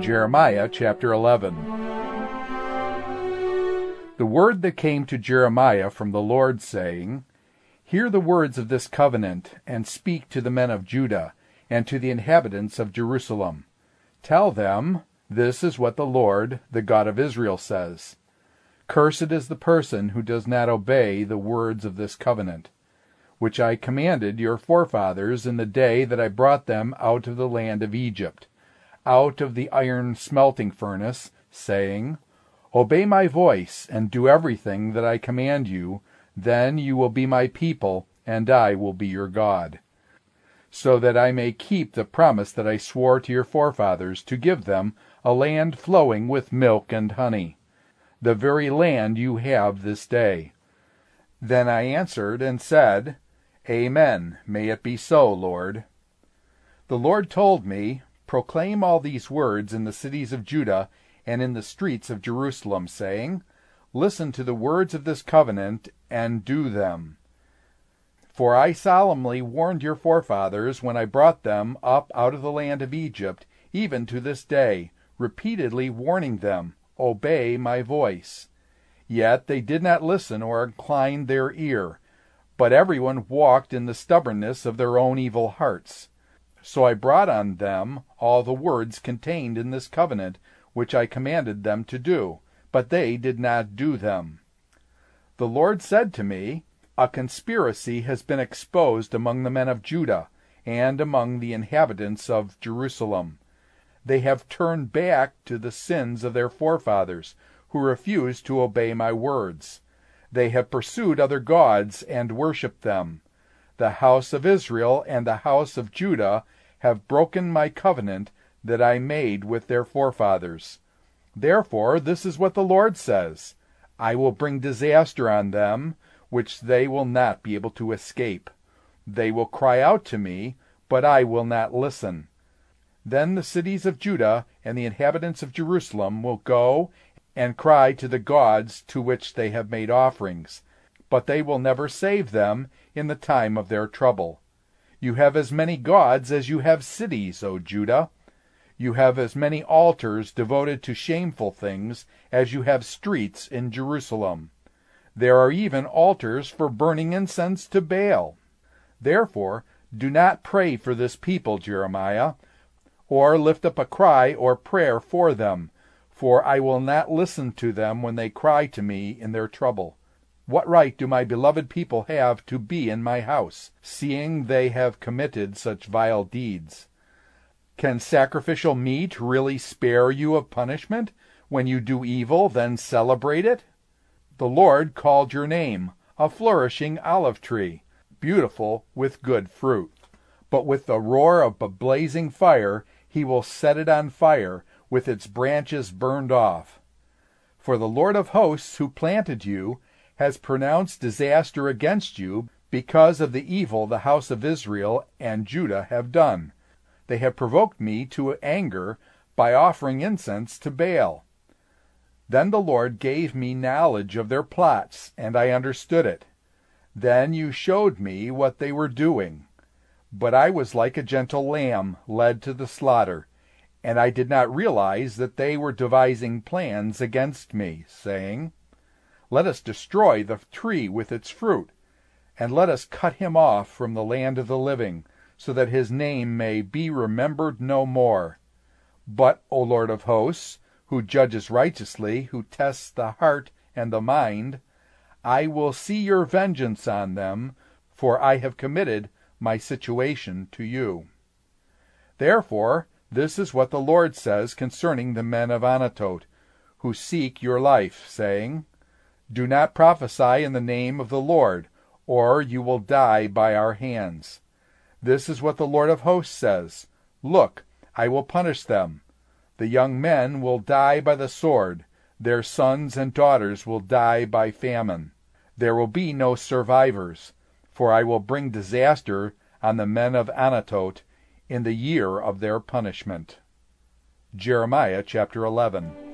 Jeremiah chapter 11. The word that came to Jeremiah from the Lord, saying, Hear the words of this covenant, and speak to the men of Judah, and to the inhabitants of Jerusalem. Tell them, This is what the Lord, the God of Israel, says. Cursed is the person who does not obey the words of this covenant, which I commanded your forefathers in the day that I brought them out of the land of Egypt, out of the iron smelting furnace, saying, Obey my voice, and do everything that I command you, then you will be my people, and I will be your God. So that I may keep the promise that I swore to your forefathers to give them a land flowing with milk and honey, the very land you have this day. Then I answered and said, Amen, may it be so, Lord. The Lord told me, Proclaim all these words in the cities of Judah and in the streets of Jerusalem, saying, Listen to the words of this covenant, and do them. For I solemnly warned your forefathers when I brought them up out of the land of Egypt, even to this day, repeatedly warning them, Obey my voice. Yet they did not listen or incline their ear, but everyone walked in the stubbornness of their own evil hearts. So I brought on them all the words contained in this covenant, which I commanded them to do, but they did not do them. The Lord said to me, A conspiracy has been exposed among the men of Judah, and among the inhabitants of Jerusalem. They have turned back to the sins of their forefathers, who refused to obey my words. They have pursued other gods and worshipped them. The house of Israel and the house of Judah have broken my covenant that I made with their forefathers. Therefore, this is what the Lord says, I will bring disaster on them, which they will not be able to escape. They will cry out to me, but I will not listen. Then the cities of Judah and the inhabitants of Jerusalem will go and cry to the gods to which they have made offerings, but they will never save them in the time of their trouble. You have as many gods as you have cities, O Judah. You have as many altars devoted to shameful things as you have streets in Jerusalem. There are even altars for burning incense to Baal. Therefore, do not pray for this people, Jeremiah, or lift up a cry or prayer for them, for I will not listen to them when they cry to me in their trouble. What right do my beloved people have to be in my house, seeing they have committed such vile deeds? Can sacrificial meat really spare you of punishment? When you do evil, then celebrate it? The Lord called your name, a flourishing olive tree, beautiful with good fruit. But with the roar of a blazing fire, he will set it on fire, with its branches burned off. For the Lord of hosts, who planted you, has pronounced disaster against you because of the evil the house of Israel and Judah have done. They have provoked me to anger by offering incense to Baal. Then the Lord gave me knowledge of their plots, and I understood it. Then you showed me what they were doing. But I was like a gentle lamb led to the slaughter, and I did not realize that they were devising plans against me, saying, Let us destroy the tree with its fruit, and let us cut him off from the land of the living, so that his name may be remembered no more. But, O Lord of hosts, who judges righteously, who tests the heart and the mind, I will see your vengeance on them, for I have committed my situation to you. Therefore, this is what the Lord says concerning the men of Anathoth, who seek your life, saying, Do not prophesy in the name of the Lord, or you will die by our hands. This is what the Lord of hosts says, Look, I will punish them. The young men will die by the sword, their sons and daughters will die by famine. There will be no survivors, for I will bring disaster on the men of Anathoth in the year of their punishment. Jeremiah chapter 11.